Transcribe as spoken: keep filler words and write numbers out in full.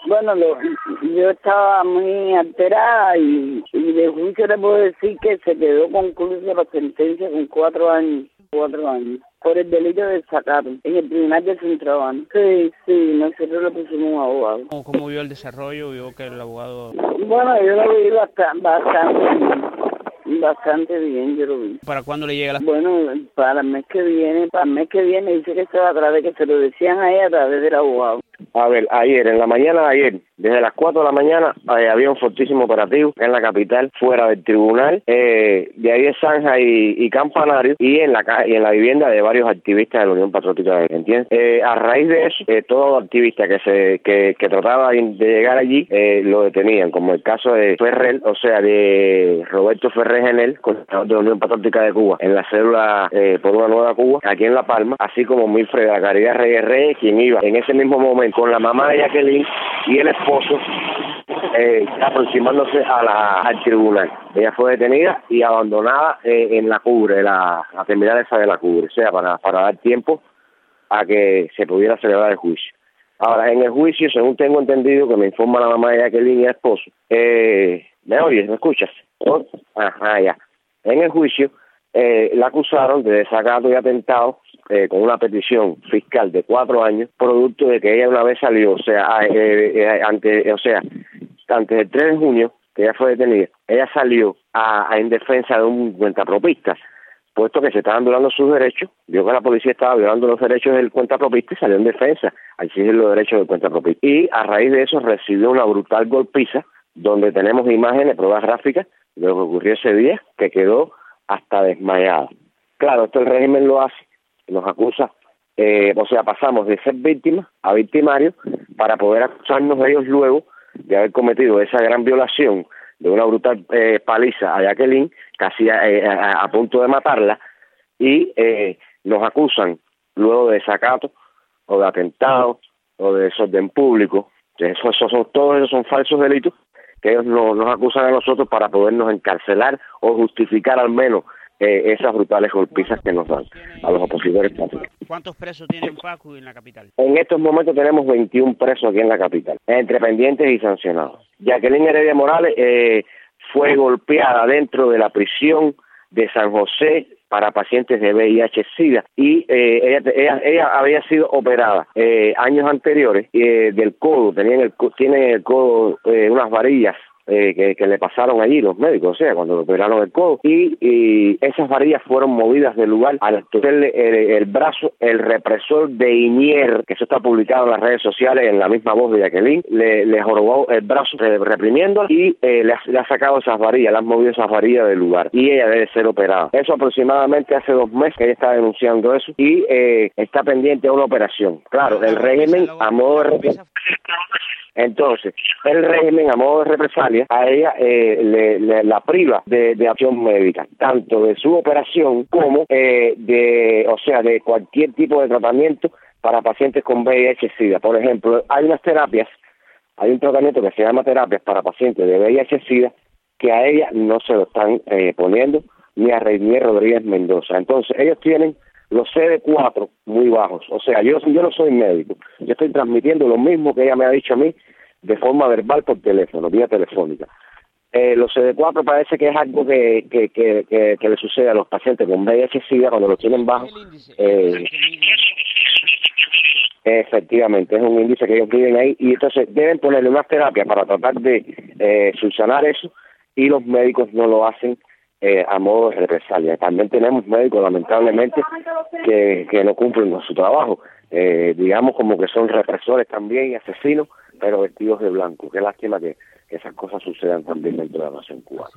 Bueno, lo, yo estaba muy alterada y, y de juicio le puedo decir que se quedó conclusa la sentencia con cuatro años, cuatro años, por el delito de desacato en el tribunal de Centro Habana. Sí, sí, nosotros le pusimos un abogado. ¿Cómo, cómo vio el desarrollo? ¿Vio que el abogado...? Bueno, yo lo vi bastante, bastante bien, bastante bien, yo lo vi. ¿Para cuándo le llega la...? Bueno, para el mes que viene, para el mes que viene dice que se va a través, que se lo decían a ella a través del abogado. A ver, ayer, en la mañana de ayer, desde las cuatro de la mañana, eh, había un fortísimo operativo en la capital, fuera del tribunal, eh, de ahí de Zanja y, y Campanario, y en la y en la vivienda de varios activistas de la Unión Patriótica, ¿entiendes? Eh, a raíz de eso, eh, todos los activistas que se que, que trataban de llegar allí, eh, lo detenían, como el caso de Ferrer, o sea, de Roberto Ferrer Genel, coordinador de la Unión Patriótica de Cuba, en la célula eh, por una nueva Cuba, aquí en La Palma, así como Milfreda Caridad Reyes Reyes, quien iba en ese mismo momento con la mamá de Jacqueline y el esposo eh, aproximándose a la, al tribunal. Ella fue detenida y abandonada eh, en la cubre, la, la terminal esa de la cubre, o sea, para, para dar tiempo a que se pudiera celebrar el juicio. Ahora, en el juicio, según tengo entendido, que me informa la mamá de Jacqueline y el esposo, eh, ¿me oyes? ¿Me escuchas? ¿Oh? Ajá, ya. En el juicio, eh, la acusaron de desacato y atentado Eh, con una petición fiscal de cuatro años, producto de que ella una vez salió, o sea, eh, eh, ante, o sea, antes del tres de junio, que ella fue detenida, ella salió a, a en defensa de un cuentapropista, puesto que se estaban violando sus derechos, vio que la policía estaba violando los derechos del cuentapropista y salió en defensa, a exigir los derechos del cuentapropista. Y a raíz de eso recibió una brutal golpiza, donde tenemos imágenes, pruebas gráficas de lo que ocurrió ese día, que quedó hasta desmayada. Claro, esto el régimen lo hace, nos acusa, eh, o sea, pasamos de ser víctimas a victimarios para poder acusarnos de ellos luego de haber cometido esa gran violación, de una brutal eh, paliza a Jacqueline, casi eh, a, a punto de matarla, y eh, nos acusan luego de desacato o de atentado o de desorden público. Eso, eso son, todos esos son falsos delitos que ellos no, nos acusan a nosotros para podernos encarcelar o justificar al menos Eh, esas brutales golpizas que nos dan a los opositores políticos. ¿Cuántos presos tienen Paco en la capital? En estos momentos tenemos veintiún presos aquí en la capital, entre pendientes y sancionados. Jacqueline Heredia Morales eh, fue golpeada dentro de la prisión de San José para pacientes de V I H SIDA y eh, ella, ella, ella había sido operada eh, años anteriores eh, del codo, tenía en el, tiene en el codo eh, unas varillas Eh, que, que le pasaron allí los médicos, o sea, cuando le operaron el codo, y, y esas varillas fueron movidas del lugar al tocarle el, el brazo, el represor de Inier, que eso está publicado en las redes sociales, en la misma voz de Jacqueline, le, le jorobó el brazo reprimiendo y eh, le, ha, le ha sacado esas varillas, le han movido esas varillas del lugar, y ella debe ser operada. Eso aproximadamente hace dos meses que ella está denunciando eso, y eh, está pendiente de una operación. Claro, el régimen, a modo de... Entonces, el régimen, a modo de represalia, a ella eh, le, le, la priva de, de acción médica, tanto de su operación como eh, de, o sea, de cualquier tipo de tratamiento para pacientes con V I H SIDA. Por ejemplo, hay unas terapias, hay un tratamiento que se llama terapias para pacientes de V I H SIDA que a ella no se lo están eh, poniendo ni a Reinier Rodríguez Mendoza. Entonces, ellos tienen los C D cuatro muy bajos. O sea, yo, yo no soy médico. Yo estoy transmitiendo lo mismo que ella me ha dicho a mí de forma verbal por teléfono, vía telefónica. Eh, los C D cuatro parece que es algo que, que, que, que, que le sucede a los pacientes con V I H SIDA cuando los tienen bajos. Eh, efectivamente, es un índice que ellos miden ahí y entonces deben ponerle unas terapias para tratar de eh, solucionar eso y los médicos no lo hacen Eh, a modo de represalia. También tenemos médicos, lamentablemente, que, que no cumplen con su trabajo. Eh, digamos como que son represores también y asesinos, pero vestidos de blanco. Qué lástima que, que esas cosas sucedan también dentro de la nación cubana.